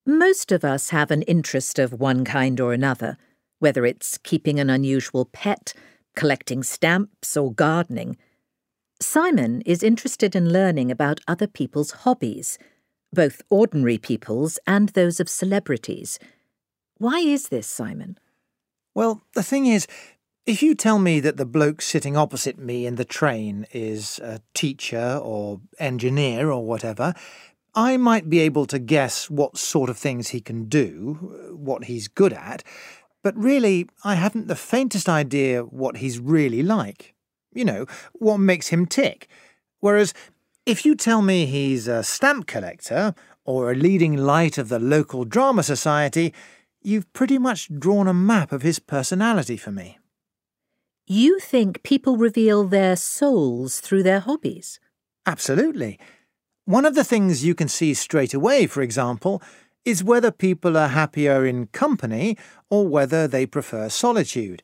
Most of us have an interest of one kind or another, whether it's keeping an unusual pet, collecting stamps, or gardening. Simon is interested in learning about other people's hobbies, both ordinary people's and those of celebrities. Why is this, Simon? Well, the thing is, if you tell me that the bloke sitting opposite me in the train is a teacher or engineer or whatever, I might be able to guess what sort of things he can do, what he's good at, but really I haven't the faintest idea what he's really like. You know, what makes him tick. Whereas if you tell me he's a stamp collector or a leading light of the local drama society, you've pretty much drawn a map of his personality for me. You think people reveal their souls through their hobbies? Absolutely. One of the things you can see straight away, for example, is whether people are happier in company or whether they prefer solitude.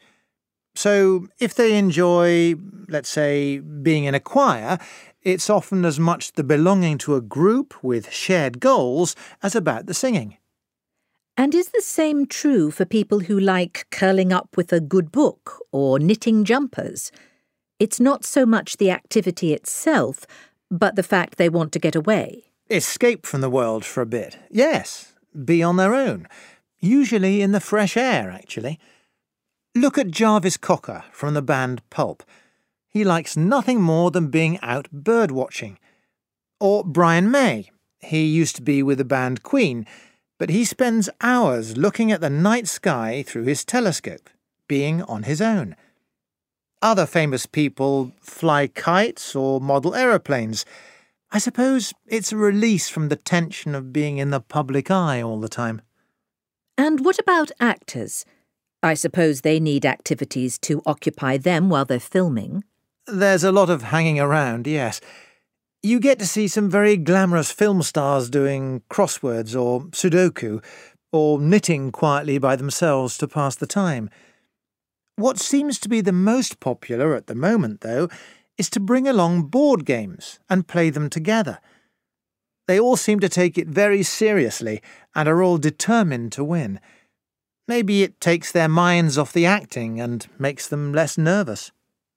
So if they enjoy, let's say, being in a choir, it's often as much the belonging to a group with shared goals as about the singing. And is the same true for people who like curling up with a good book or knitting jumpers? It's not so much the activity itself, but the fact they want to get away. Escape from the world for a bit. Yes, be on their own. Usually in the fresh air, actually. Look at Jarvis Cocker from the band Pulp. He likes nothing more than being out bird-watching. Or Brian May. He used to be with the band Queen, but he spends hours looking at the night sky through his telescope, being on his own. Other famous people fly kites or model aeroplanes. I suppose it's a release from the tension of being in the public eye all the time. And what about actors? I suppose they need activities to occupy them while they're filming. There's a lot of hanging around, yes. You get to see some very glamorous film stars doing crosswords or Sudoku, or knitting quietly by themselves to pass the time. What seems to be the most popular at the moment, though, is to bring along board games and play them together. They all seem to take it very seriously and are all determined to win. Maybe it takes their minds off the acting and makes them less nervous.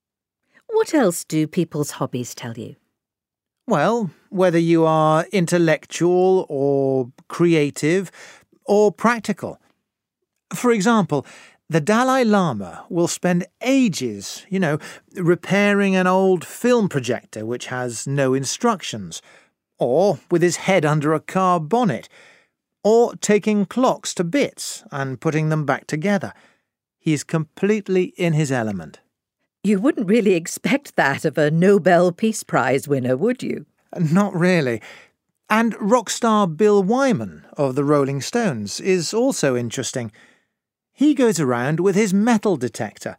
What else do people's hobbies tell you? Well, whether you are intellectual or creative or practical. For example, the Dalai Lama will spend ages, repairing an old film projector which has no instructions, or with his head under a car bonnet, or taking clocks to bits and putting them back together. He is completely in his element. You wouldn't really expect that of a Nobel Peace Prize winner, would you? Not really. And rock star Bill Wyman of the Rolling Stones is also interesting. He goes around with his metal detector.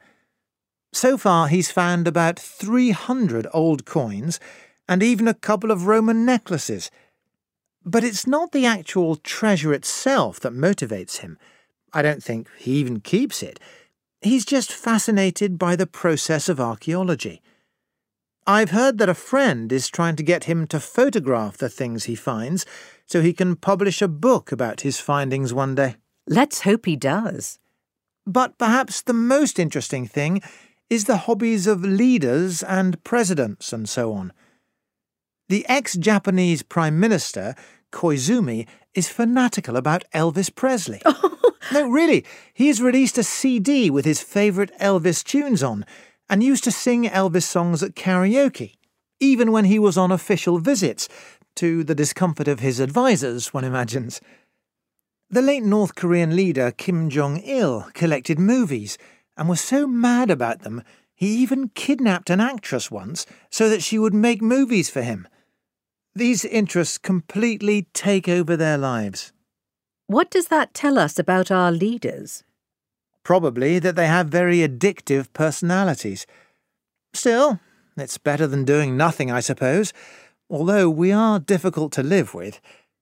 So far he's found about 300 old coins and even a couple of Roman necklaces. But it's not the actual treasure itself that motivates him. I don't think he even keeps it. He's just fascinated by the process of archaeology. I've heard that a friend is trying to get him to photograph the things he finds so he can publish a book about his findings one day. Let's hope he does. But perhaps the most interesting thing is the hobbies of leaders and presidents and so on. The ex-Japanese Prime Minister, Koizumi, is fanatical about Elvis Presley. No, really, he has released a CD with his favourite Elvis tunes on and used to sing Elvis songs at karaoke, even when he was on official visits, to the discomfort of his advisers, one imagines. The late North Korean leader Kim Jong-il collected movies and was so mad about them he even kidnapped an actress once so that she would make movies for him. These interests completely take over their lives. What does that tell us about our leaders? Probably that they have very addictive personalities. Still, it's better than doing nothing, I suppose, although we are difficult to live with.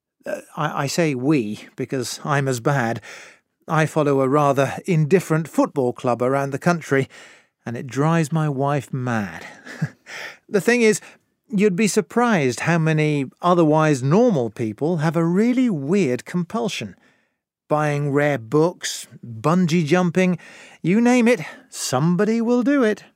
I say we because I'm as bad. I follow a rather indifferent football club around the country, and it drives my wife mad. The thing is, You'd be surprised how many otherwise normal people have a really weird compulsion. Buying rare books, bungee jumping, you name it, somebody will do it.